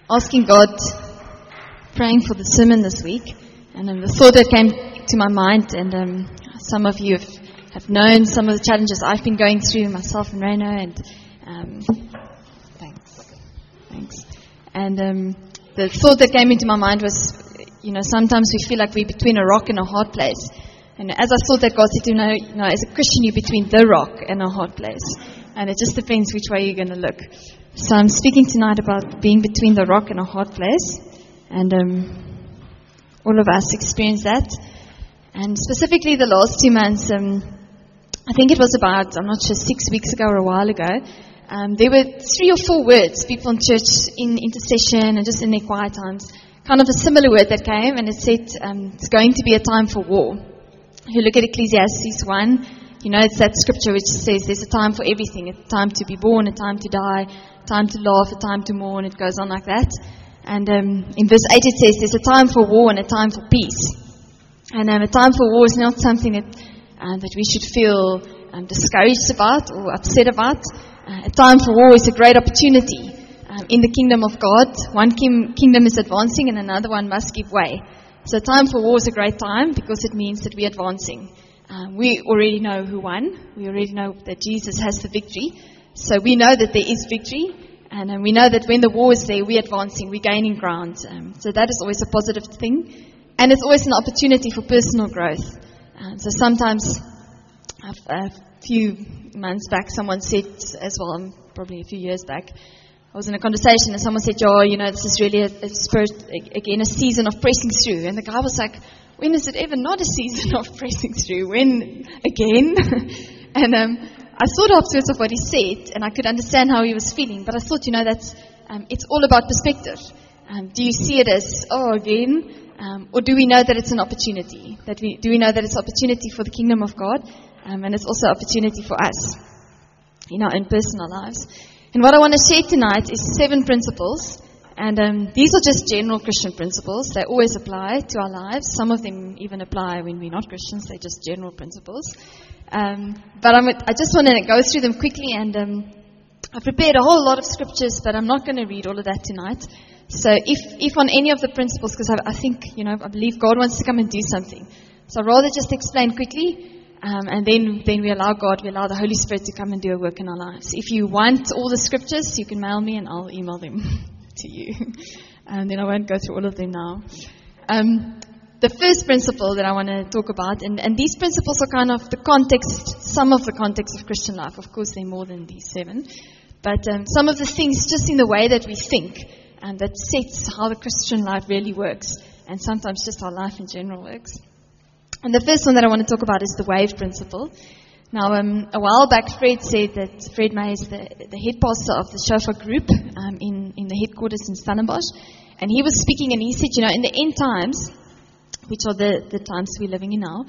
asking God, praying for the sermon this week, and the thought that came to my mind, and some of you have known some of the challenges I've been going through, myself and Reno, and thanks. And the thought that came into my mind was, sometimes we feel like we're between a rock and a hard place. And as I thought that, God said, as a Christian, you're between the rock and a hard place. And it just depends which way you're going to look. So I'm speaking tonight about being between the rock and a hard place. And all of us experience that. And specifically the last 2 months, I think it was about, I'm not sure, 6 weeks ago or a while ago, there were 3 or 4 words, people in church, in intercession and just in their quiet times, kind of a similar word that came, and it said, it's going to be a time for war. If you look at Ecclesiastes 1, it's that scripture which says there's a time for everything, a time to be born, a time to die, a time to laugh, a time to mourn, it goes on like that. And in verse 8 it says there's a time for war and a time for peace. And a time for war is not something that we should feel discouraged about or upset about. A time for war is a great opportunity in the kingdom of God. One kingdom is advancing and another one must give way. So time for war is a great time because it means that we're advancing. We already know who won. We already know that Jesus has the victory. So we know that there is victory. And we know that when the war is there, we're advancing, we're gaining ground. So that is always a positive thing. And it's always an opportunity for personal growth. So sometimes, a few months back, someone said as well, probably a few years back, I was in a conversation and someone said, this is really a season of pressing through. And the guy was like, when is it ever not a season of pressing through? When again? And I thought afterwards of what he said, and I could understand how he was feeling. But I thought, that's it's all about perspective. Do you see it as, again? Or do we know that it's an opportunity? Do we know that it's opportunity for the kingdom of God? And it's also opportunity for us in our own personal lives. And what I want to share tonight is 7 principles. And these are just general Christian principles. They always apply to our lives. Some of them even apply when we're not Christians. They're just general principles. But I just want to go through them quickly. And I've prepared a whole lot of scriptures, but I'm not going to read all of that tonight. So if on any of the principles, because I think, I believe God wants to come and do something. So I'd rather just explain quickly. And then we allow the Holy Spirit to come and do a work in our lives. If you want all the scriptures, you can mail me and I'll email them to you. And then I won't go through all of them now. The first principle that I want to talk about, and these principles are kind of the context, some of the context of Christian life. Of course, they're more than these 7. But some of the things just in the way that we think, and that sets how the Christian life really works. And sometimes just how life in general works. And the first one that I want to talk about is the wave principle. Now, a while back, Fred May is the head pastor of the Shofar group in the headquarters in Stellenbosch. And he was speaking and he said, in the end times, which are the times we're living in now,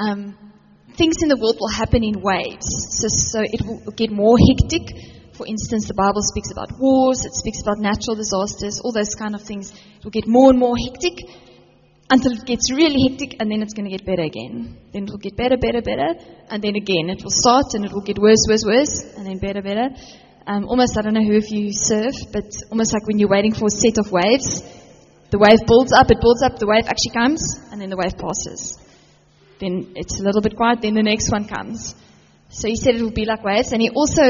things in the world will happen in waves. So it will get more hectic. For instance, the Bible speaks about wars, it speaks about natural disasters, all those kind of things. It will get more and more hectic until it gets really hectic, and then it's going to get better again. Then it will get better, and then again it will start and it will get worse, and then better. Almost, I don't know who of you surf, but almost like when you're waiting for a set of waves, the wave builds up, the wave actually comes, and then the wave passes. Then it's a little bit quiet, then the next one comes. So he said it will be like waves, and he also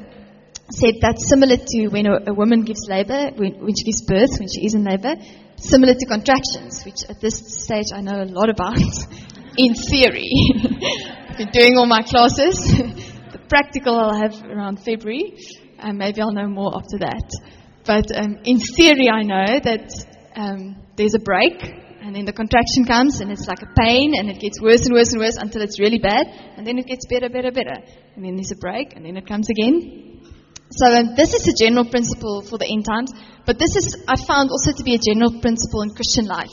said that's similar to when a woman gives labor, when she gives birth, when she is in labor, similar to contractions, which at this stage I know a lot about in theory. I've been doing all my classes. The practical I'll have around February, and maybe I'll know more after that. But in theory I know that there's a break, and then the contraction comes, and it's like a pain, and it gets worse and worse until it's really bad, and then it gets better. And then there's a break, and then it comes again. So this is a general principle for the end times, but this is, I found, also to be a general principle in Christian life.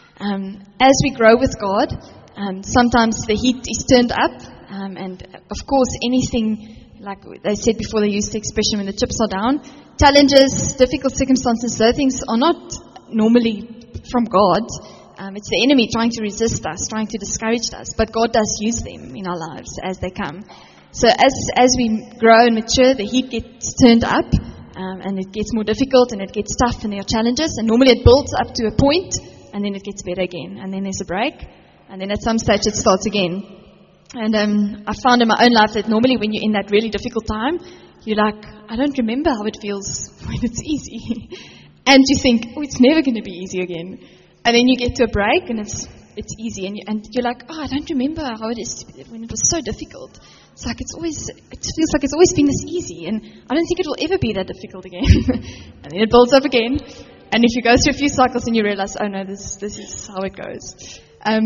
As we grow with God, sometimes the heat is turned up, and of course anything, like they said before, they used the expression when the chips are down, challenges, difficult circumstances, those things are not normally from God. It's the enemy trying to resist us, trying to discourage us, but God does use them in our lives as they come. So as we grow and mature, the heat gets turned up, And it gets more difficult and it gets tough and there are challenges. And normally it builds up to a point and then it gets better again. And then there's a break. And then at some stage it starts again. And I found in my own life that normally when you're in that really difficult time, you're like, I don't remember how it feels when it's easy. And you think, oh, it's never going to be easy again. And then you get to a break and it's easy. And you're like, oh, I don't remember how it is when it was so difficult. It's like it feels like it's always been this easy. And I don't think it will ever be that difficult again. And then it builds up again. And if you go through a few cycles and you realize, oh no, this is how it goes.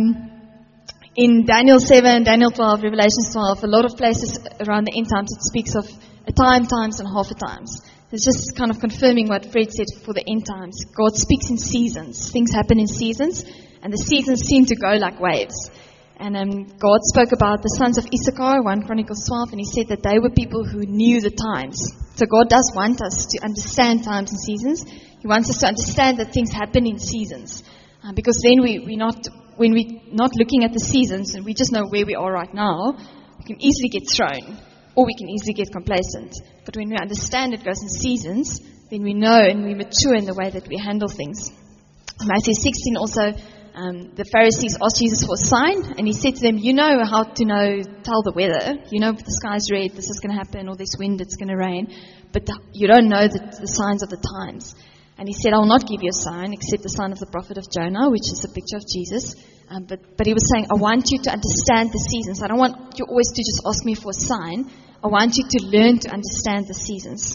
In Daniel 7, Daniel 12, Revelation 12, a lot of places around the end times, it speaks of a time, times, and half a times. It's just kind of confirming what Fred said for the end times. God speaks in seasons. Things happen in seasons, and the seasons seem to go like waves. And God spoke about the sons of Issachar, 1 Chronicles 12, and he said that they were people who knew the times. So God does want us to understand times and seasons. He wants us to understand that things happen in seasons. Because then when we're not looking at the seasons and we just know where we are right now, we can easily get thrown or we can easily get complacent. But when we understand it goes in seasons, then we know and we mature in the way that we handle things. Matthew 16 also, the Pharisees asked Jesus for a sign, and he said to them, you know how to tell the weather. You know if the sky's red, this is going to happen, or there's wind, it's going to rain. But you don't know the signs of the times. And he said, I will not give you a sign except the sign of the prophet of Jonah, which is a picture of Jesus. But he was saying, I want you to understand the seasons. I don't want you always to just ask me for a sign. I want you to learn to understand the seasons.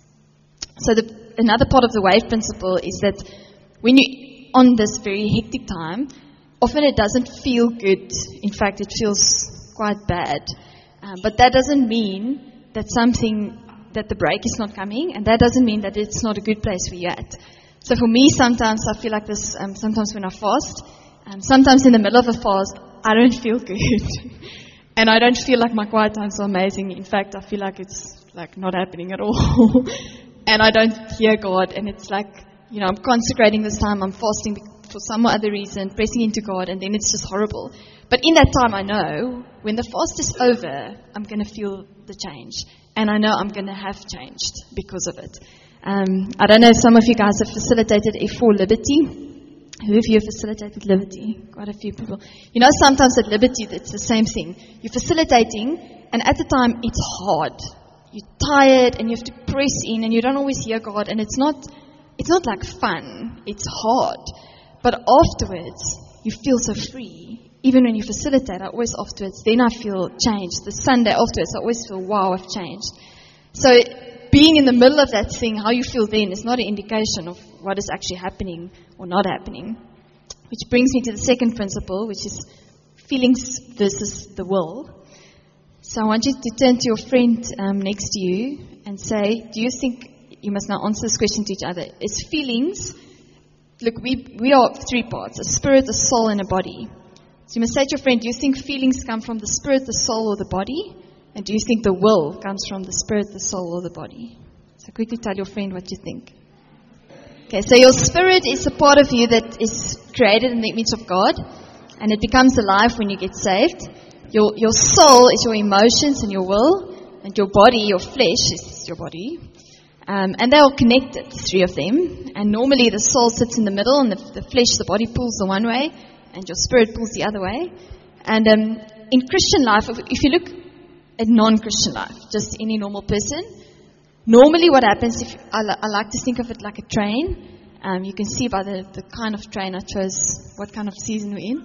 So another part of the wave principle is that when you're on this very hectic time, often it doesn't feel good. In fact, it feels quite bad. But that doesn't mean that the break is not coming, and that doesn't mean that it's not a good place where you're at. So for me, sometimes I feel like this, sometimes when I fast, sometimes in the middle of a fast, I don't feel good. And I don't feel like my quiet times are amazing. In fact, I feel like it's like not happening at all. And I don't hear God, and it's like, I'm consecrating this time, I'm fasting for some other reason, pressing into God, and then it's just horrible. But in that time, I know when the fast is over, I'm going to feel the change. And I know I'm going to have changed because of it. I don't know if some of you guys have facilitated F4 Liberty. Who of you have facilitated Liberty? Quite a few people. Sometimes at Liberty, it's the same thing. You're facilitating, and at the time, it's hard. You're tired, and you have to press in, and you don't always hear God, and it's not like fun. It's hard. But afterwards, you feel so free. Even when you facilitate, I always afterwards, then I feel changed. The Sunday afterwards, I always feel, wow, I've changed. So being in the middle of that thing, how you feel then is not an indication of what is actually happening or not happening. Which brings me to the second principle, which is feelings versus the will. So I want you to turn to your friend next to you and say, do you think, you must now answer this question to each other, is feelings, look, we are three parts, a spirit, a soul, and a body. So you must say to your friend, do you think feelings come from the spirit, the soul, or the body? And do you think the will comes from the spirit, the soul, or the body? So quickly tell your friend what you think. Okay, so your spirit is a part of you that is created in the image of God, and it becomes alive when you get saved. Your soul is your emotions and your will, and your body, your flesh, is your body. And they're all connected, three of them. And normally the soul sits in the middle, and the flesh, the body, pulls the one way, and your spirit pulls the other way. And in Christian life, if you look at non-Christian life, just any normal person, normally what happens, I like to think of it like a train. You can see by the kind of train I chose, what kind of season we're in.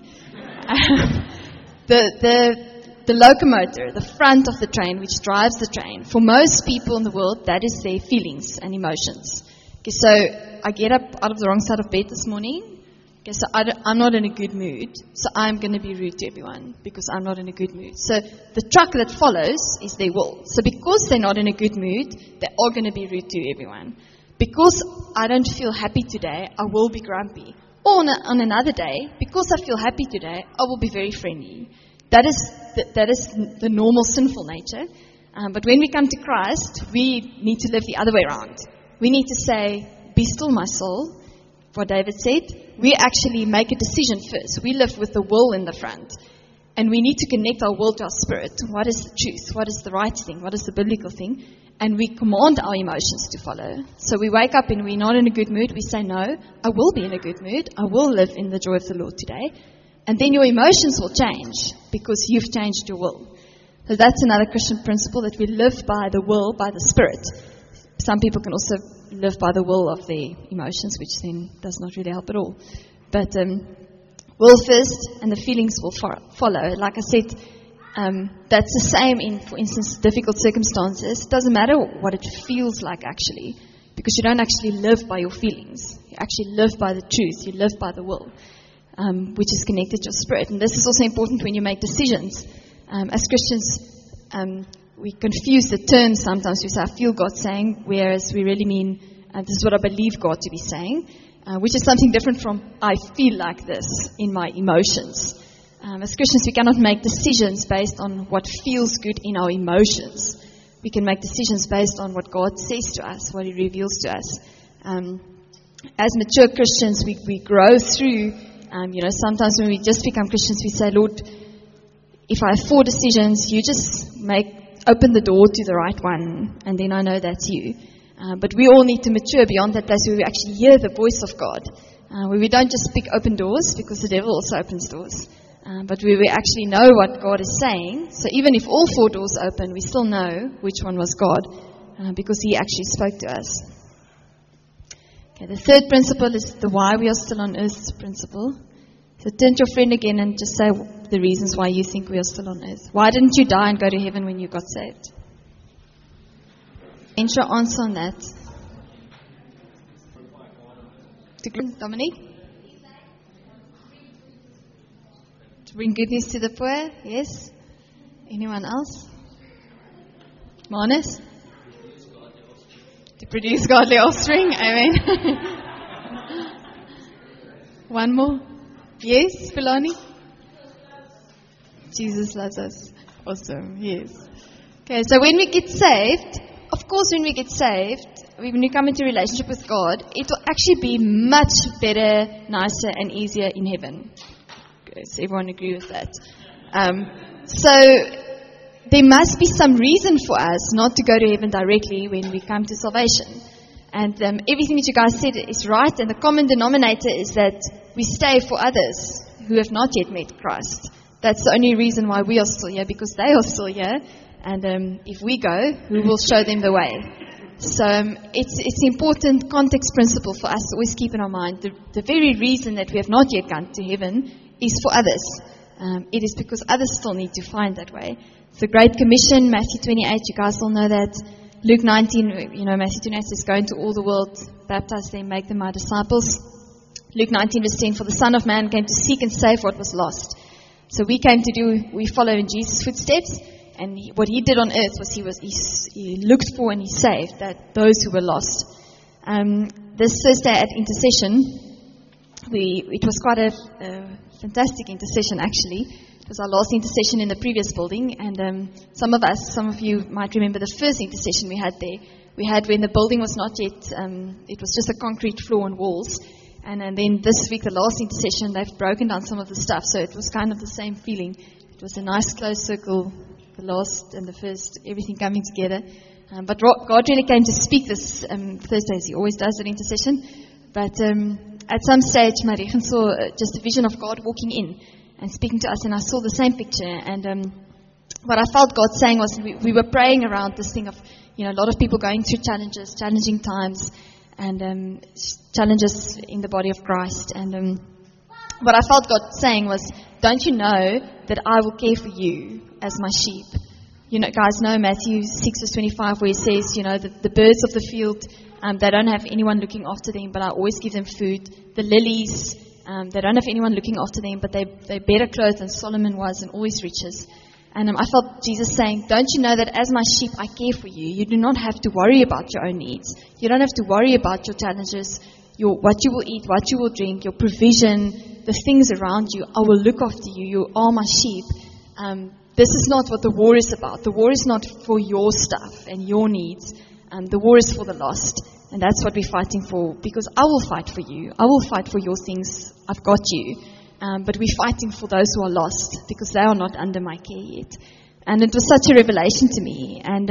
The locomotive, the front of the train, which drives the train, for most people in the world, that is their feelings and emotions. Okay, so I get up out of the wrong side of bed this morning. Okay, so I'm not in a good mood, so I'm going to be rude to everyone because I'm not in a good mood. So the truck that follows is their will. So because they're not in a good mood, they are going to be rude to everyone. Because I don't feel happy today, I will be grumpy. Or on another day, because I feel happy today, I will be very friendly. That is the normal sinful nature. But when we come to Christ, we need to live the other way around. We need to say, be still, my soul. What David said, we actually make a decision first. We live with the will in the front. And we need to connect our will to our spirit. What is the truth? What is the right thing? What is the biblical thing? And we command our emotions to follow. So we wake up and we're not in a good mood. We say, no, I will be in a good mood. I will live in the joy of the Lord today. And then your emotions will change because you've changed your will. So that's another Christian principle, that we live by the will, by the spirit. Some people can also live by the will of their emotions, which then does not really help at all. But will first, and the feelings will follow. Like I said, that's the same in, for instance, difficult circumstances. It doesn't matter what it feels like actually, because you don't actually live by your feelings. You actually live by the truth. You live by the will, which is connected to your spirit. And this is also important when you make decisions. As Christians, we confuse the terms sometimes. We say, I feel God saying, whereas we really mean, this is what I believe God to be saying, which is something different from, I feel like this in my emotions. As Christians, we cannot make decisions based on what feels good in our emotions. We can make decisions based on what God says to us, what He reveals to us. As mature Christians, we grow through, sometimes when we just become Christians, we say, Lord, if I have 4 decisions, you just open the door to the right one, and then I know that's you. But we all need to mature beyond that place where we actually hear the voice of God, where we don't just pick open doors, because the devil also opens doors, but where we actually know what God is saying. So even if all 4 doors open, we still know which one was God, because He actually spoke to us. Okay, the third principle is the why we are still on earth principle. So turn to your friend again and just say the reasons why you think we are still on earth. Why didn't you die and go to heaven when you got saved? Answer on that. Dominique? To bring good news to the poor? Yes? Anyone else? Manus? To produce godly offspring? Amen. One more? Yes, Philani? Jesus loves us. Awesome, yes. Okay, so when we get saved, of course when we get saved, when we come into a relationship with God, it will actually be much better, nicer and easier in heaven. Does everyone agree with that? So there must be some reason for us not to go to heaven directly when we come to salvation. And everything that you guys said is right, and the common denominator is that we stay for others who have not yet met Christ. That's the only reason why we are still here, because they are still here. And if we go, we will show them the way. So it's important context principle for us to always keep in our mind. The very reason that we have not yet gone to heaven is for others. It is because others still need to find that way. The Great Commission, Matthew 28, you guys all know that. Luke 19, Matthew 28 says, go into all the world, baptize them, make them my disciples. Luke 19 verse 10, for the Son of Man came to seek and save what was lost. So we follow in Jesus' footsteps, and what He did on earth was He looked for and He saved those who were lost. This Thursday at intercession, it was quite a fantastic intercession actually. It was our last intercession in the previous building, and some of you might remember the first intercession we had there. We had when the building was not yet, it was just a concrete floor and walls. And then this week, the last intercession, they've broken down some of the stuff. So it was kind of the same feeling. It was a nice close circle, the last and the first, everything coming together. But God really came to speak this Thursday, as He always does at intercession. But at some stage, Marichen saw just a vision of God walking in and speaking to us. And I saw the same picture. And what I felt God saying was we were praying around this thing of, a lot of people going through challenges, challenging times, and challenges in the body of Christ. And what I felt God saying was, don't you know that I will care for you as my sheep? Guys know Matthew 6 verse 25 where He says, the birds of the field, they don't have anyone looking after them, but I always give them food. The lilies, they don't have anyone looking after them, but they're better clothed than Solomon was in all his riches. And I felt Jesus saying, don't you know that as my sheep I care for you? You do not have to worry about your own needs. You don't have to worry about your challenges, what you will eat, what you will drink, your provision, the things around you. I will look after you. You are my sheep. This is not what the war is about. The war is not for your stuff and your needs. The war is for the lost. And that's what we're fighting for, because I will fight for you. I will fight for your things. I've got you. but we're fighting for those who are lost because they are not under my care yet. And it was such a revelation to me. And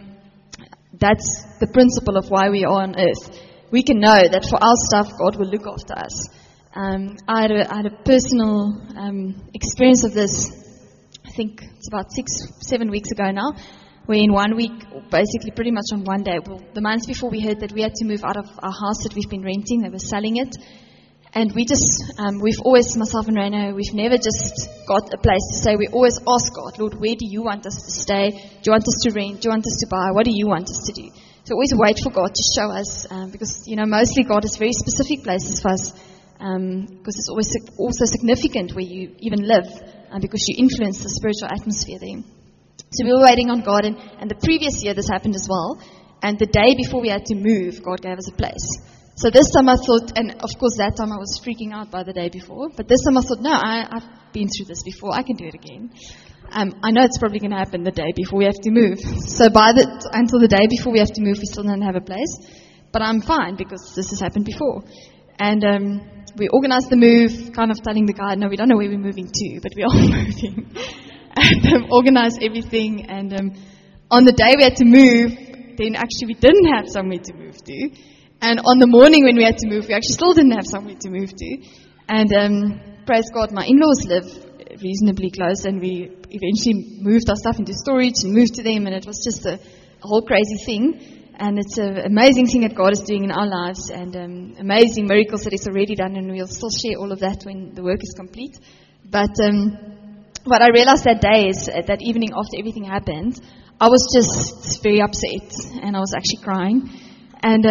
that's the principle of why we are on earth. We can know that for our stuff, God will look after us. I had a personal experience of this, I think it's about 6-7 weeks ago now, where in 1 week, basically pretty much on one day, well, the month before we heard that we had to move out of our house that we've been renting, they were selling it. And we just, we've always, myself and Raina, we've never just got a place to stay. We always ask God, Lord, where do you want us to stay? Do you want us to rent? Do you want us to buy? What do you want us to do? So always wait for God to show us, because, mostly God has very specific places for us, because it's always also significant where you even live, because you influence the spiritual atmosphere there. So we were waiting on God, and the previous year this happened as well. And the day before we had to move, God gave us a place. So this time I thought, and of course that time I was freaking out by the day before, but this time I thought, no, I've been through this before, I can do it again. I know it's probably going to happen the day before we have to move. So until the day before we have to move, we still don't have a place. But I'm fine because this has happened before. And we organized the move, kind of telling the guy, no, we don't know where we're moving to, but we are moving. And organized everything. And on the day we had to move, then actually we didn't have somewhere to move to. And on the morning when we had to move, we actually still didn't have somewhere to move to. And praise God, my in-laws live reasonably close, and we eventually moved our stuff into storage and moved to them, and it was just a whole crazy thing. And it's an amazing thing that God is doing in our lives, and amazing miracles that He's already done, and we'll still share all of that when the work is complete. But what I realized that day is that evening after everything happened, I was just very upset, and I was actually crying. And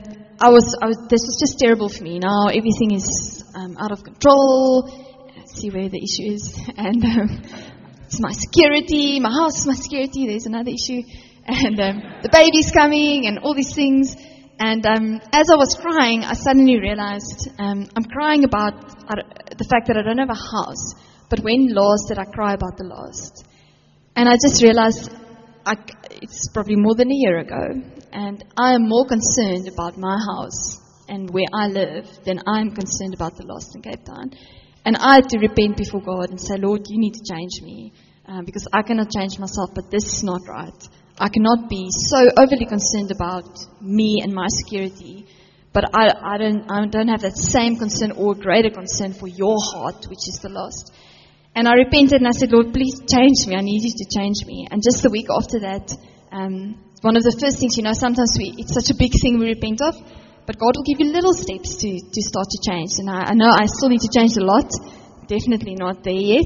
this was just terrible for me. Now everything is out of control. Let's see where the issue is. And it's my security. My house is my security. There's another issue. And the baby's coming and all these things. And as I was crying, I suddenly realized I'm crying about the fact that I don't have a house. But when last did I cry about the lost? And I just realized it's probably more than a year ago. And I am more concerned about my house and where I live than I'm concerned about the lost in Cape Town. And I had to repent before God and say, Lord, you need to change me. Because I cannot change myself, but this is not right. I cannot be so overly concerned about me and my security, but I don't have that same concern or greater concern for your heart, which is the lost. And I repented and I said, Lord, please change me. I need you to change me. And just the week after that, one of the first things, sometimes it's such a big thing we repent of, but God will give you little steps to start to change. And I know I still need to change a lot. Definitely not there yet.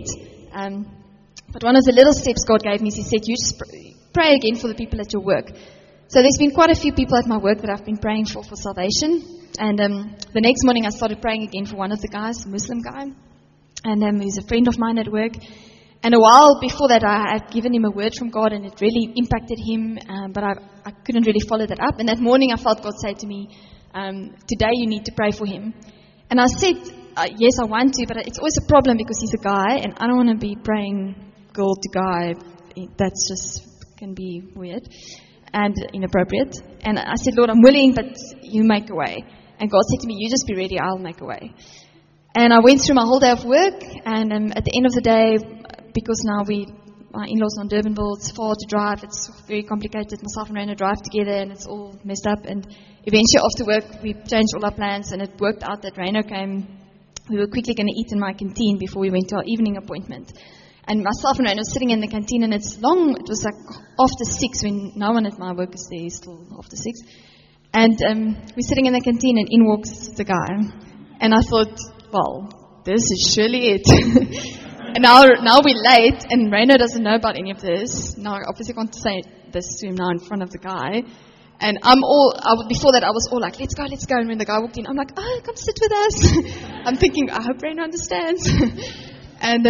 But one of the little steps God gave me is He said, you just pray again for the people at your work. So there's been quite a few people at my work that I've been praying for salvation. And the next morning I started praying again for one of the guys, a Muslim guy. And he's a friend of mine at work. And a while before that, I had given him a word from God, and it really impacted him. But I couldn't really follow that up. And that morning, I felt God say to me, today you need to pray for him. And I said, yes, I want to, but it's always a problem because he's a guy, and I don't want to be praying girl to guy. That's just can be weird and inappropriate. And I said, Lord, I'm willing, but you make a way. And God said to me, you just be ready, I'll make a way. And I went through my whole day of work, and at the end of the day, because now my in-laws on Durbanville, it's far to drive, it's very complicated. Myself and Raina drive together, and it's all messed up. And eventually after work, we changed all our plans, and it worked out that Raina came. We were quickly going to eat in my canteen before we went to our evening appointment. And myself and Raina were sitting in the canteen, and it's long, it was like after 6 when no one at my work is there, it's still after 6. And we're sitting in the canteen, and in walks the guy. And I thought, well, this is surely it. And now we're late, and Raina doesn't know about any of this. Now I obviously can't say this to him now in front of the guy. And before that I was all like, let's go. And when the guy walked in, I'm like, oh, come sit with us. I'm thinking, I hope Raina understands. And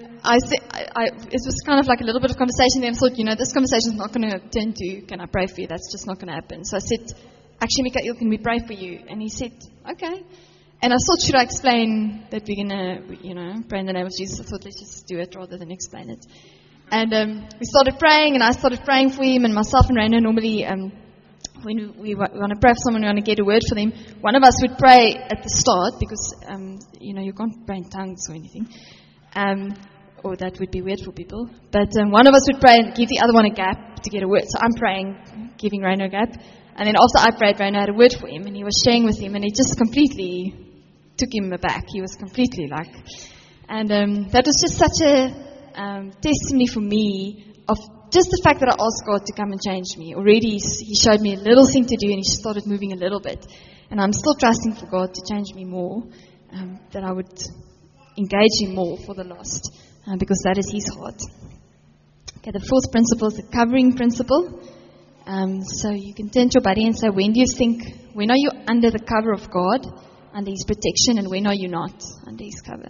it was kind of like a little bit of conversation there. I thought, this conversation is not going to turn to, can I pray for you? That's just not going to happen. So I said, actually, Mikael, can we pray for you? And he said, okay. And I thought, should I explain that we're going to, pray in the name of Jesus? I thought, let's just do it rather than explain it. And we started praying, and I started praying for him, and myself and Raina normally when we want to pray for someone, we want to get a word for them, one of us would pray at the start because, you can't pray in tongues or anything. Or that would be weird for people. But one of us would pray and give the other one a gap to get a word. So I'm praying, giving Reno a gap. And then after I prayed, Reno had a word for him. And he was sharing with him. And it just completely took him aback. He was completely like... And that was just such a testimony for me of just the fact that I asked God to come and change me. Already He showed me a little thing to do and He started moving a little bit. And I'm still trusting for God to change me more, that I would engage Him more for the lost, because that is His heart. Okay, the fourth principle is the covering principle. So you can turn to your buddy and say, when are you under the cover of God, under His protection, and when are you not under His cover?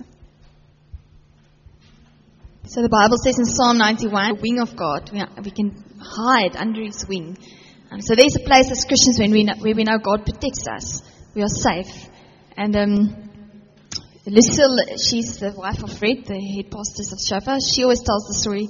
So the Bible says in Psalm 91, the wing of God, we can hide under His wing. So there's a place as Christians where we know God protects us. We are safe. And Lucille, she's the wife of Fred, the head pastors of Shofar. She always tells the story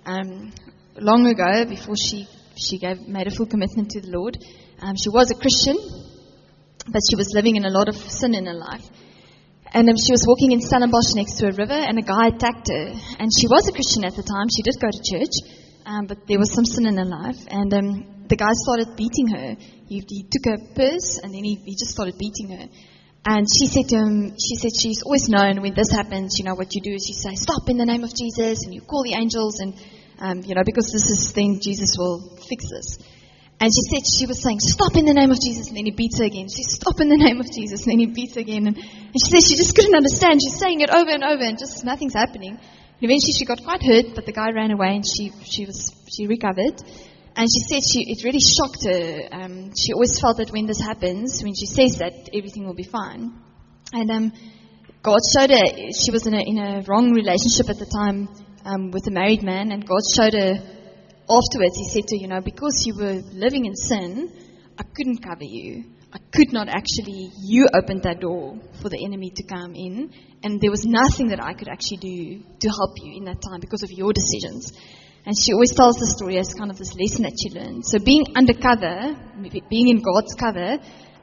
long ago, before she made a full commitment to the Lord. She was a Christian, but she was living in a lot of sin in her life. And she was walking in Stellenbosch next to a river, and a guy attacked her. And she was a Christian at the time. She did go to church, but there was some sin in her life. And the guy started beating her. He took her purse, and then he just started beating her. And she said to him, she's always known when this happens, what you do is you say, stop in the name of Jesus, and you call the angels, and, because this is then Jesus will fix this. And she said, she was saying, stop in the name of Jesus, and then he beats her again. She said, stop in the name of Jesus, and then he beats her again. And she said she just couldn't understand. She's saying it over and over, and just nothing's happening. And eventually she got quite hurt, but the guy ran away, and she recovered. And she said it really shocked her. She always felt that when this happens, when she says that, everything will be fine. And God showed her, she was in a wrong relationship at the time with a married man, and God showed her afterwards. He said to her, because you were living in sin, I couldn't cover you. I could not actually, you opened that door for the enemy to come in, and there was nothing that I could actually do to help you in that time because of your decisions. And she always tells the story as kind of this lesson that she learned. So being undercover, being in God's cover,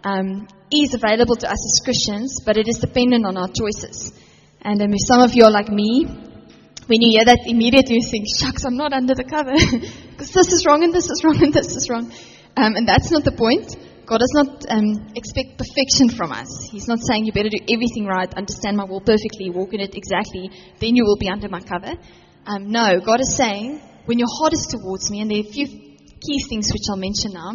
is available to us as Christians, but it is dependent on our choices. And if some of you are like me, when you hear that, immediately you think, shucks, I'm not under the cover, because this is wrong, and this is wrong, and this is wrong. And that's not the point. God does not expect perfection from us. He's not saying you better do everything right, understand my will perfectly, walk in it exactly, then you will be under my cover. No, God is saying, when your heart is towards me, and there are a few key things which I'll mention now,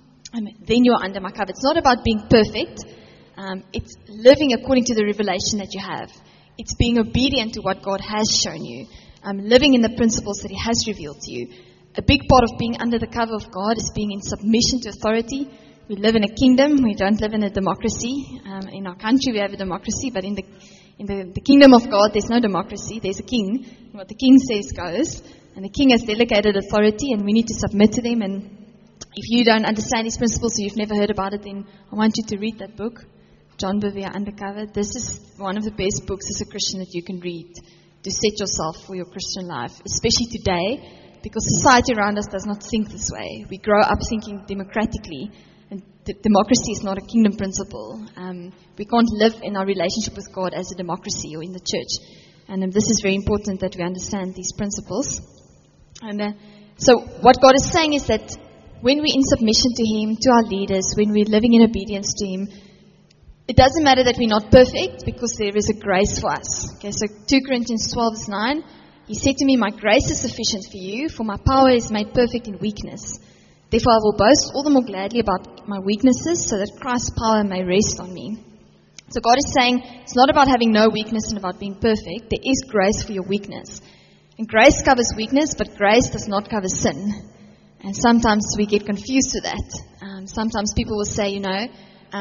then you are under my cover. It's not about being perfect. It's living according to the revelation that you have. It's being obedient to what God has shown you. Living in the principles that He has revealed to you. A big part of being under the cover of God is being in submission to authority. We live in a kingdom. We don't live in a democracy. In our country we have a democracy, but in the kingdom of God there's no democracy. There's a king. And what the king says goes. And the king has delegated authority, and we need to submit to them. And if you don't understand these principles or you've never heard about it, then I want you to read that book, John Bevere, Undercover. This is one of the best books as a Christian that you can read to set yourself for your Christian life, especially today, because society around us does not think this way. We grow up thinking democratically, and democracy is not a kingdom principle. We can't live in our relationship with God as a democracy or in the church. And this is very important that we understand these principles. And so what God is saying is that when we're in submission to Him, to our leaders, when we're living in obedience to Him, it doesn't matter that we're not perfect, because there is a grace for us. Okay, so 2 Corinthians 12 verse 9, He said to me, my grace is sufficient for you, for my power is made perfect in weakness. Therefore I will boast all the more gladly about my weaknesses, so that Christ's power may rest on me. So God is saying, it's not about having no weakness and about being perfect. There is grace for your weakness. And grace covers weakness, but grace does not cover sin. And sometimes we get confused with that. Sometimes people will say, I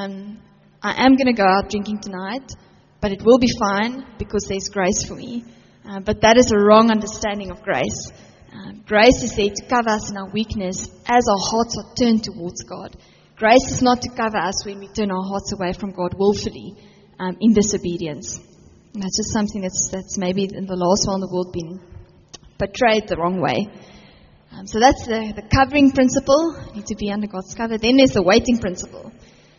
am going to go out drinking tonight, but it will be fine because there's grace for me. But that is a wrong understanding of grace. Grace is there to cover us in our weakness as our hearts are turned towards God. Grace is not to cover us when we turn our hearts away from God willfully in disobedience. And that's just something that's maybe in the last while in the world been portrayed the wrong way. So that's the covering principle. You need to be under God's cover. Then there's the waiting principle.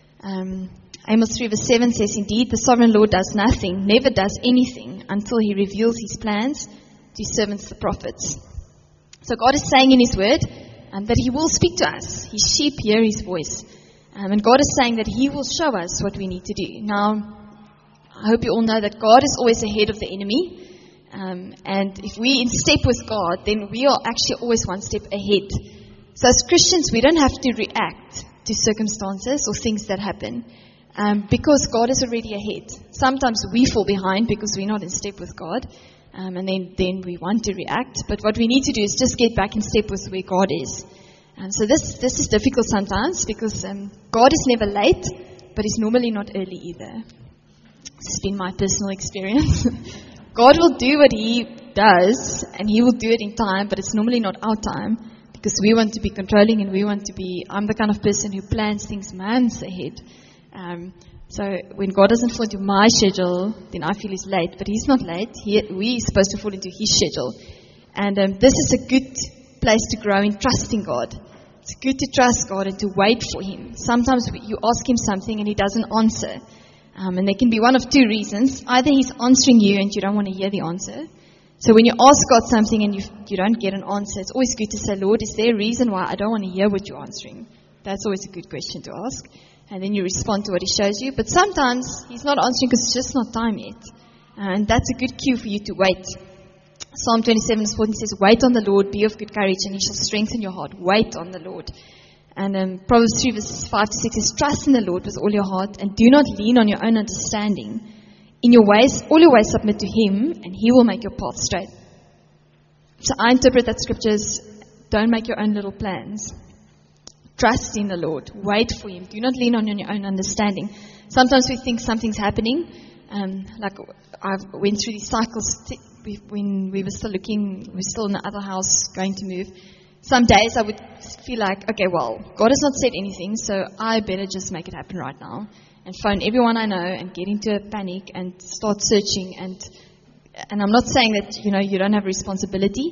Amos 3 verse 7 says, "Indeed, the sovereign Lord does nothing, never does anything, until he reveals his plans to his servants, the prophets." So God is saying in his word that he will speak to us. His sheep hear his voice. And God is saying that he will show us what we need to do. Now, I hope you all know that God is always ahead of the enemy. And if we're in step with God, then we are actually always one step ahead. So as Christians, we don't have to react to circumstances or things that happen. Because God is already ahead. Sometimes we fall behind because we're not in step with God. And then we want to react. But what we need to do is just get back in step with where God is. So this is difficult sometimes because God is never late, but he's normally not early either. This has been my personal experience. God will do what he does, and he will do it in time, but it's normally not our time because we want to be controlling and we want to be, I'm the kind of person who plans things months ahead. So when God doesn't fall into my schedule, then I feel he's late, but he's not late. We're supposed to fall into his schedule. And this is a good place to grow in trusting God. It's good to trust God and to wait for him. Sometimes you ask him something and he doesn't answer. And there can be one of two reasons. Either he's answering you and you don't want to hear the answer. So when you ask God something and you don't get an answer, it's always good to say, Lord, is there a reason why I don't want to hear what you're answering? That's always a good question to ask. And then you respond to what he shows you. But sometimes he's not answering because it's just not time yet. And that's a good cue for you to wait. Psalm 27 verse 14 says, "Wait on the Lord, be of good courage, and he shall strengthen your heart." Wait on the Lord. And Proverbs 3 verse 5 to 6 says, "Trust in the Lord with all your heart, and do not lean on your own understanding. In your ways, all your ways submit to him, and he will make your path straight." So I interpret that scripture as, don't make your own little plans. Trust in the Lord. Wait for him. Do not lean on your own understanding. Sometimes we think something's happening. Like I went through these cycles when we were still looking, we were still in the other house going to move. Some days I would feel like, okay, well, God has not said anything, so I better just make it happen right now. And phone everyone I know and get into a panic and start searching. And I'm not saying that, you don't have responsibility.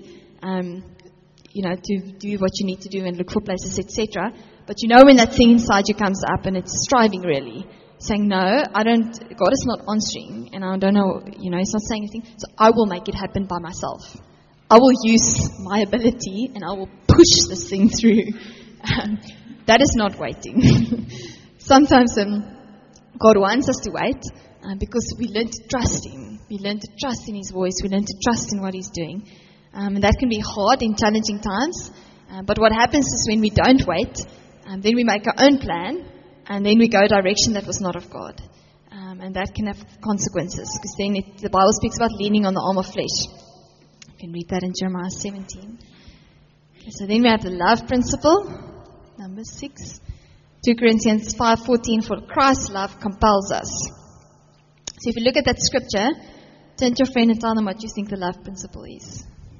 To do what you need to do and look for places, etc. But when that thing inside you comes up and it's striving really, saying, no, God is not answering, and I don't know, he's not saying anything, so I will make it happen by myself. I will use my ability and I will push this thing through. That is not waiting. Sometimes God wants us to wait because we learn to trust him. We learn to trust in his voice. We learn to trust in what he's doing. And that can be hard in challenging times. But what happens is when we don't wait, then we make our own plan, and then we go a direction that was not of God. And that can have consequences, because then the Bible speaks about leaning on the arm of flesh. You can read that in Jeremiah 17. Okay, so then we have the love principle, number 6. 2 Corinthians 5:14, "For Christ's love compels us." So if you look at that scripture, turn to your friend and tell them what you think the love principle is.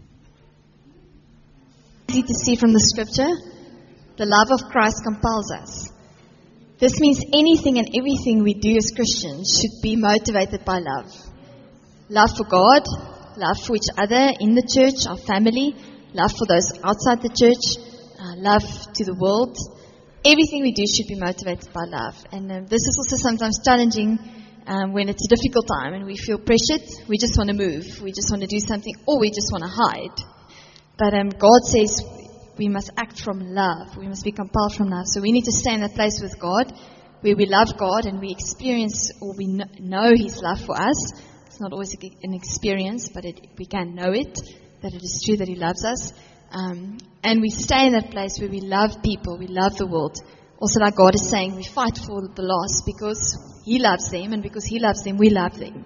Easy to see from the scripture, the love of Christ compels us. This means anything and everything we do as Christians should be motivated by love. Love for God, love for each other in the church, our family, love for those outside the church, love to the world. Everything we do should be motivated by love. And this is also sometimes challenging when it's a difficult time and we feel pressured. We just want to move, we just want to do something, or we just want to hide. But God says we must act from love. We must be compelled from love. So we need to stay in that place with God where we love God and we experience or we know his love for us. It's not always an experience, but we can know it, that it is true that he loves us. And we stay in that place where we love people, we love the world. Also, like God is saying, we fight for the lost because he loves them, and because he loves them, we love them.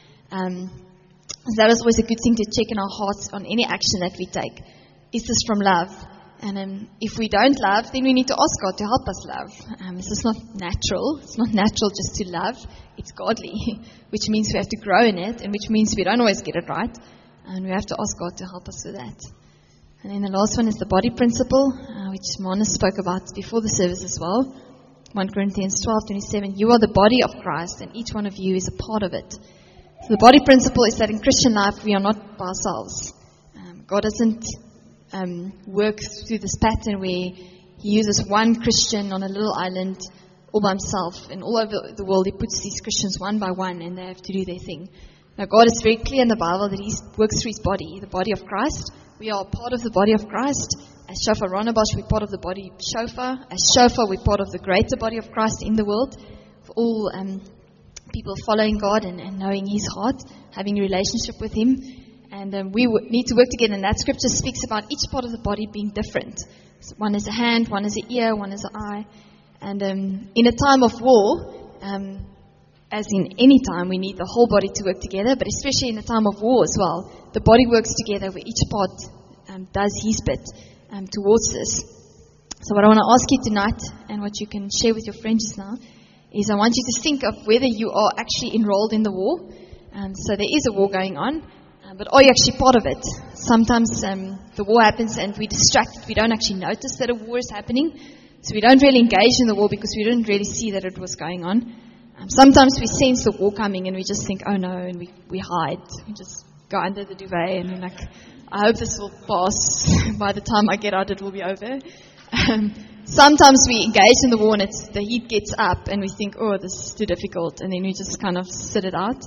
So that is always a good thing to check in our hearts on any action that we take. Is this from love? And if we don't love, then we need to ask God to help us love. This is not natural. It's not natural just to love. It's godly, which means we have to grow in it, and which means we don't always get it right. And we have to ask God to help us with that. And then the last one is the body principle, which Mona spoke about before the service as well. 1 Corinthians 12:27. You are the body of Christ, and each one of you is a part of it. So the body principle is that in Christian life we are not by ourselves. God doesn't work through this pattern where He uses one Christian on a little island all by himself, and all over the world He puts these Christians one by one, and they have to do their thing. Now, God is very clear in the Bible that He works through His body, the body of Christ. We are part of the body of Christ. As Shofar Ronabosh, we're part of the body Shofar. As Shofar, we're part of the greater body of Christ in the world. For all people following God and knowing His heart, having a relationship with Him. And we need to work together. And that scripture speaks about each part of the body being different. So one is a hand, one is an ear, one is an eye. And in a time of war, as in any time, we need the whole body to work together, but especially in a time of war as well, the body works together where each part does his bit towards this. So what I want to ask you tonight, and what you can share with your friends just now, is I want you to think of whether you are actually enrolled in the war. So there is a war going on, but are you actually part of it? Sometimes the war happens and we're distracted. We don't actually notice that a war is happening. So we don't really engage in the war because we didn't really see that it was going on. Sometimes we sense the war coming and we just think, oh no, and we hide. We just go under the duvet and we're like, I hope this will pass. By the time I get out, it will be over. Sometimes we engage in the war and the heat gets up and we think, oh, this is too difficult. And then we just kind of sit it out.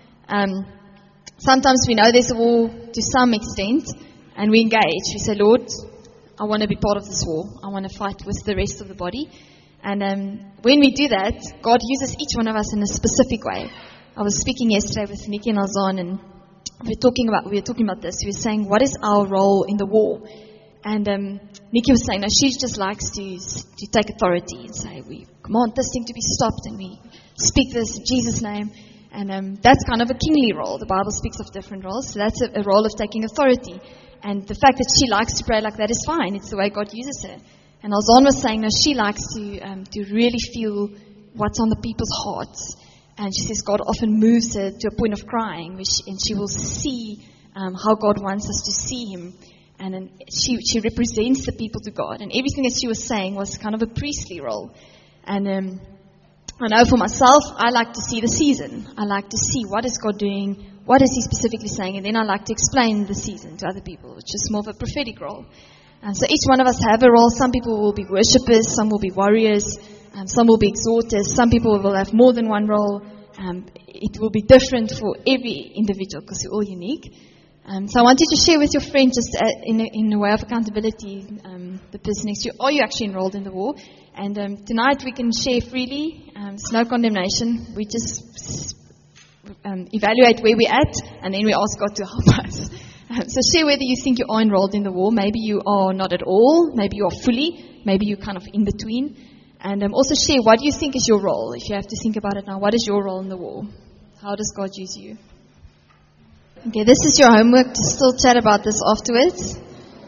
Sometimes we know there's a war to some extent and we engage. We say, Lord, I want to be part of this war. I want to fight with the rest of the body. And when we do that, God uses each one of us in a specific way. I was speaking yesterday with Nikki and Alzan, and we were talking about this. We were saying, what is our role in the war? And Nikki was saying, no, she just likes to take authority and say, we command this thing to be stopped, and we speak this in Jesus' name. And that's kind of a kingly role. The Bible speaks of different roles, so that's a role of taking authority. And the fact that she likes to pray like that is fine. It's the way God uses her. And Alzan was saying, no, she likes to really feel what's on the people's hearts. And she says God often moves her to a point of crying, and she will see how God wants us to see Him. And then she represents the people to God. And everything that she was saying was kind of a priestly role. And I know for myself, I like to see the season. I like to see what is God doing, what is He specifically saying, and then I like to explain the season to other people, which is more of a prophetic role. So each one of us have a role. Some people will be worshippers, some will be warriors, some will be exhorters, some people will have more than one role. It will be different for every individual because we're all unique. So I want you to share with your friend, just in a way of accountability, the person next to you, are you actually enrolled in the war? And tonight we can share freely. It's no condemnation. We just evaluate where we're at, and then we ask God to help us. So share whether you think you are enrolled in the war. Maybe you are not at all. Maybe you are fully. Maybe you're kind of in between. And also share what you think is your role. If you have to think about it now, what is your role in the war? How does God use you? Okay, this is your homework to still chat about this afterwards.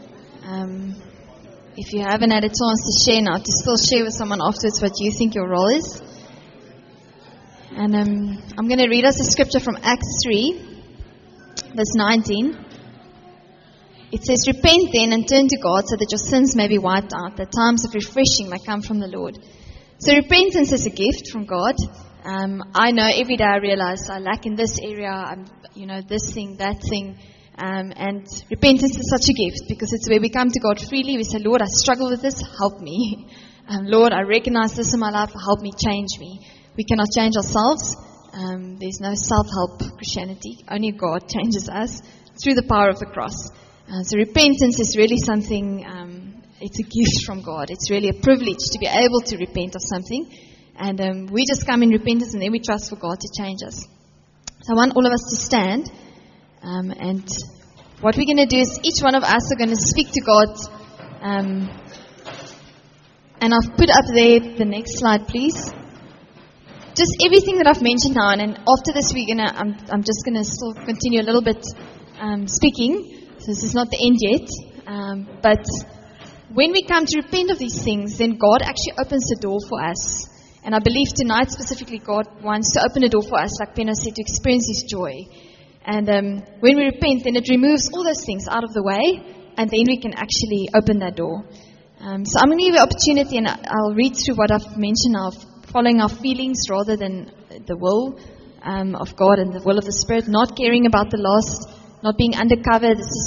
If you haven't had a chance to share now, to still share with someone afterwards what you think your role is. And I'm going to read us a scripture from Acts 3, verse 19. It says, repent then and turn to God so that your sins may be wiped out, that times of refreshing may come from the Lord. So repentance is a gift from God. I know every day I realize I lack in this area, this thing, that thing. And repentance is such a gift because it's where we come to God freely. We say, Lord, I struggle with this, help me. Lord, I recognize this in my life, help me, change me. We cannot change ourselves. There's no self-help Christianity. Only God changes us through the power of the cross. So repentance is really something, it's a gift from God. It's really a privilege to be able to repent of something. And we just come in repentance and then we trust for God to change us. So I want all of us to stand. And what we're going to do is each one of us are going to speak to God. And I've put up there the next slide, please. Just everything that I've mentioned now. And then after this, I'm just going to still continue a little bit speaking. So this is not the end yet. But when we come to repent of these things, then God actually opens the door for us. And I believe tonight specifically God wants to open a door for us, like Penno said, to experience His joy. And when we repent, then it removes all those things out of the way, and then we can actually open that door. So I'm going to give you an opportunity, and I'll read through what I've mentioned of following our feelings rather than the will of God and the will of the Spirit, not caring about the lost, not being undercover. This is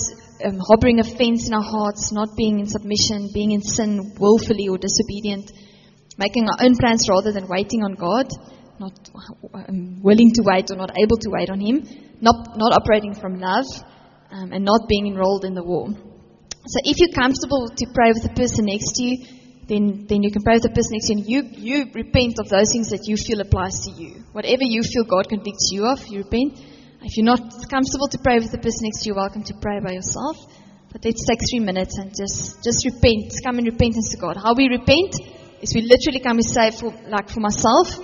harboring offense in our hearts, not being in submission, being in sin willfully or disobedient, making our own plans rather than waiting on God, not willing to wait or not able to wait on Him, not operating from love, and not being enrolled in the war. So if you're comfortable to pray with the person next to you, then you can pray with the person next to you, and you repent of those things that you feel applies to you. Whatever you feel God convicts you of, you repent. If you're not comfortable to pray with the person next to you, you're welcome to pray by yourself. But let's take 3 minutes and just repent. Come in repentance to God. How we repent is we literally come and say, for myself,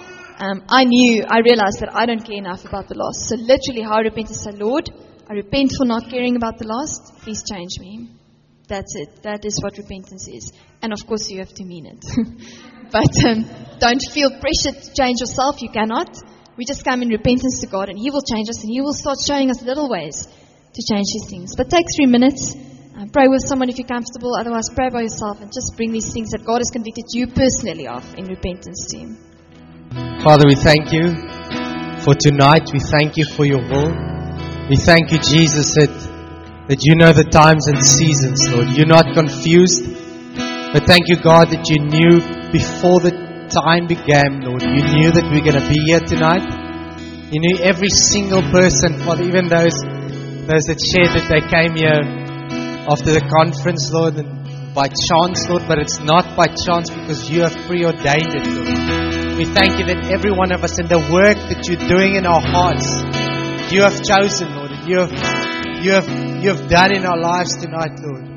I realized that I don't care enough about the lost. So literally how I repent is say, Lord, I repent for not caring about the lost. Please change me. That's it. That is what repentance is. And of course you have to mean it. But don't feel pressured to change yourself. You cannot. We just come in repentance to God and He will change us and He will start showing us little ways to change these things. But take 3 minutes. Pray with someone if you're comfortable. Otherwise, pray by yourself and just bring these things that God has convicted you personally of in repentance to Him. Father, we thank you for tonight. We thank you for your will. We thank you, Jesus, that you know the times and seasons, Lord. You're not confused. But thank you, God, that you knew before the time began, Lord. You knew that we're going to be here tonight. You knew every single person, Father, even those that shared that they came here after the conference, Lord, and by chance, Lord, but it's not by chance because you have preordained it, Lord. We thank you that every one of us in the work that you're doing in our hearts, you have chosen, Lord, and you have done in our lives tonight, Lord.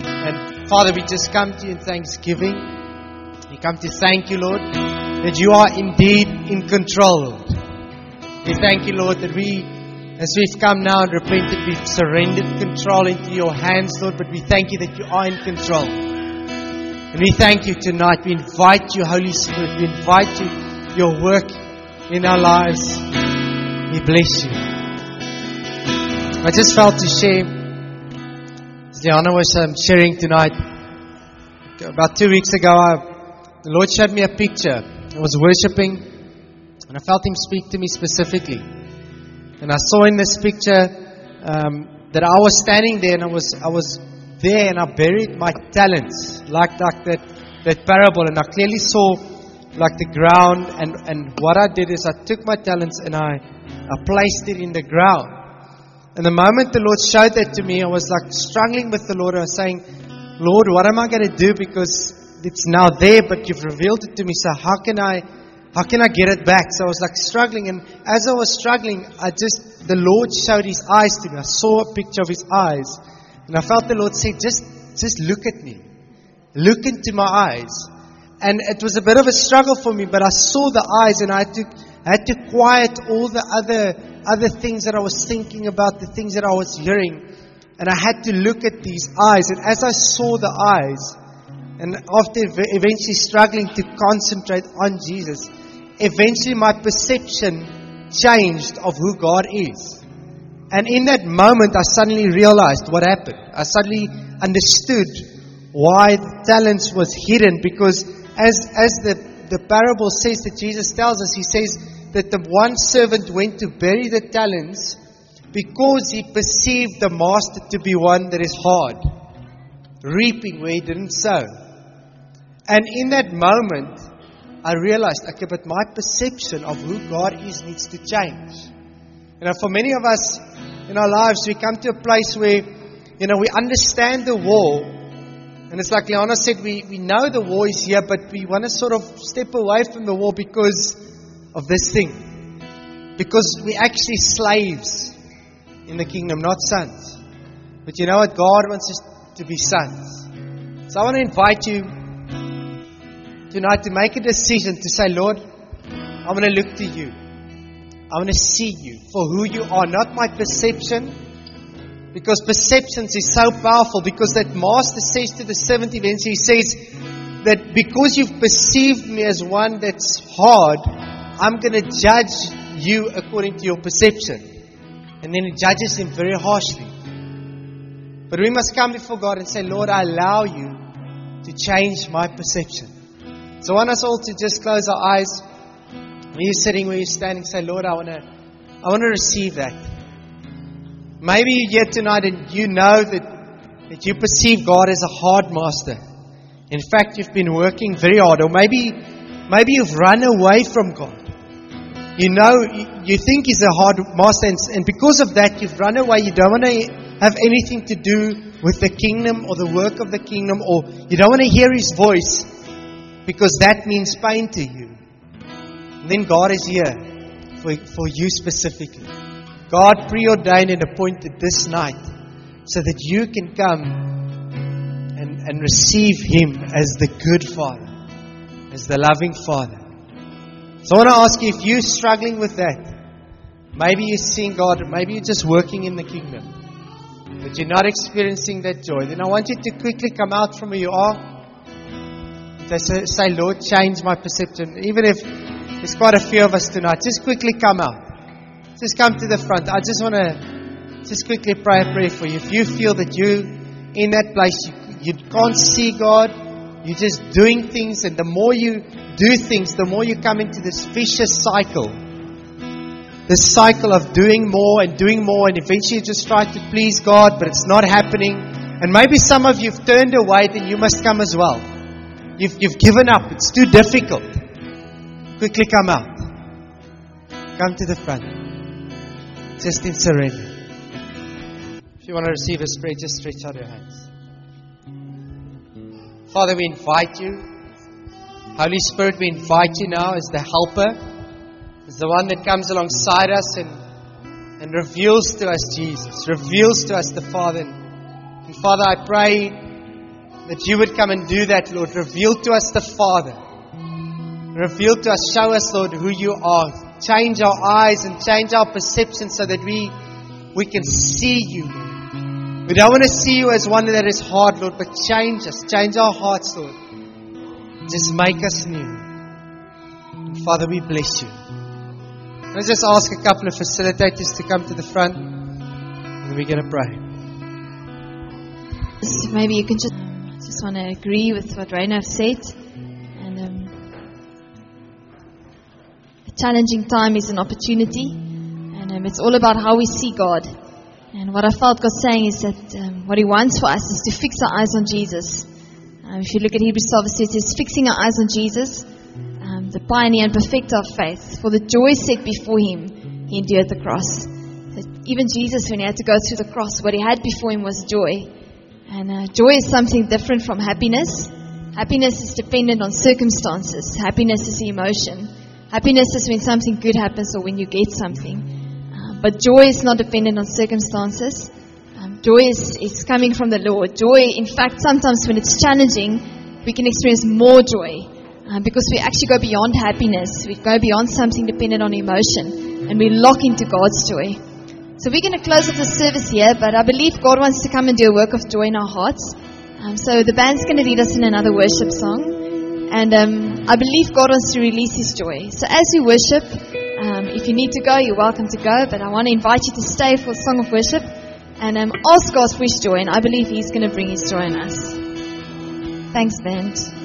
And Father, we just come to you in thanksgiving. We come to thank you, Lord, that you are indeed in control, Lord. We thank you, Lord, that as we've come now and repented, we've surrendered control into your hands, Lord, but we thank you that you are in control. And we thank you tonight. We invite you, Holy Spirit. We invite you, your work in our lives. We bless you. I just felt to share, as Liana was sharing tonight, about 2 weeks ago, the Lord showed me a picture. I was worshiping, and I felt Him speak to me specifically. And I saw in this picture that I was standing there, and I was there, and I buried my talents, like that parable. And I clearly saw like the ground, and what I did is I took my talents and I placed it in the ground. And the moment the Lord showed that to me, I was like struggling with the Lord. I was saying, Lord, what am I going to do? Because it's now there, but you've revealed it to me. So how can I get it back? So I was like struggling. And as I was struggling, the Lord showed His eyes to me. I saw a picture of His eyes. And I felt the Lord say, just look at me. Look into my eyes. And it was a bit of a struggle for me, but I saw the eyes, and I had to quiet all the other things that I was thinking about, the things that I was hearing. And I had to look at these eyes. And as I saw the eyes, and after eventually struggling to concentrate on Jesus, eventually my perception changed of who God is. And in that moment, I suddenly realized what happened. I suddenly understood why the talents was hidden. Because as the parable says that Jesus tells us, He says that the one servant went to bury the talents because he perceived the master to be one that is hard, reaping where he didn't sow. And in that moment, I realized, okay, but my perception of who God is needs to change. For many of us in our lives, we come to a place where, we understand the war. And it's like Liana said, we know the war is here, but we want to sort of step away from the war because of this thing. Because we're actually slaves in the kingdom, not sons. But you know what? God wants us to be sons. So I want to invite you tonight to make a decision to say, Lord, I want to look to you. I want to see you for who you are, not my perception. Because perceptions is so powerful. Because that master says to the servant eventually, he says that because you've perceived me as one that's hard, I'm going to judge you according to your perception. And then he judges him very harshly. But we must come before God and say, Lord, I allow you to change my perception. So I want us all to just close our eyes. Where you're sitting, where you're standing, say, Lord, I want to receive that. Maybe you're here tonight and you know that that you perceive God as a hard master. In fact, you've been working very hard, or maybe you've run away from God. You know, you think He's a hard master, and because of that, you've run away. You don't want to have anything to do with the kingdom or the work of the kingdom, or you don't want to hear His voice because that means pain to you. And then God is here for you specifically. God preordained and appointed this night so that you can come and receive Him as the good Father, as the loving Father. So I want to ask you, if you're struggling with that, maybe you're seeing God, maybe you're just working in the kingdom, but you're not experiencing that joy, then I want you to quickly come out from where you are. Say, Lord, change my perception. Even if there's quite a few of us tonight, just quickly come out. Just come to the front. I just want to just quickly pray a prayer for you. If you feel that you in that place, you can't see God, you're just doing things, and the more you do things, the more you come into this vicious cycle. This cycle of doing more, and eventually you just try to please God, but it's not happening. And maybe some of you have turned away, then you must come as well. You've given up. It's too difficult. Quickly come out. Come to the front. Just in surrender. If you want to receive a prayer, just stretch out your hands. Father, we invite you. Holy Spirit, we invite you now as the helper, as the one that comes alongside us and reveals to us Jesus, reveals to us the Father. And Father, I pray that you would come and do that, Lord. Reveal to us the Father. Reveal to us, show us, Lord, who you are. Change our eyes and change our perception so that we can see you, Lord. We don't want to see you as one that is hard, Lord, but change us. Change our hearts, Lord. Just make us new. And Father, we bless you. Let's just ask a couple of facilitators to come to the front, and we're going to pray. Maybe you can just want to agree with what Raina said. And a challenging time is an opportunity. And it's all about how we see God. And what I felt God saying is that what He wants for us is to fix our eyes on Jesus. If you look at Hebrews 12, it says, fixing our eyes on Jesus, the pioneer and perfecter of faith. For the joy set before Him, He endured the cross. So even Jesus, when He had to go through the cross, what He had before Him was joy. And joy is something different from happiness. Happiness is dependent on circumstances. Happiness is emotion. Happiness is when something good happens or when you get something. But joy is not dependent on circumstances. Joy is coming from the Lord. Joy, in fact, sometimes when it's challenging, we can experience more joy. Because we actually go beyond happiness. We go beyond something dependent on emotion. And we lock into God's joy. So we're going to close off the service here, but I believe God wants to come and do a work of joy in our hearts. So the band's going to lead us in another worship song. And I believe God wants to release His joy. So as we worship, if you need to go, you're welcome to go. But I want to invite you to stay for a song of worship and ask God for His joy. And I believe He's going to bring His joy in us. Thanks, band.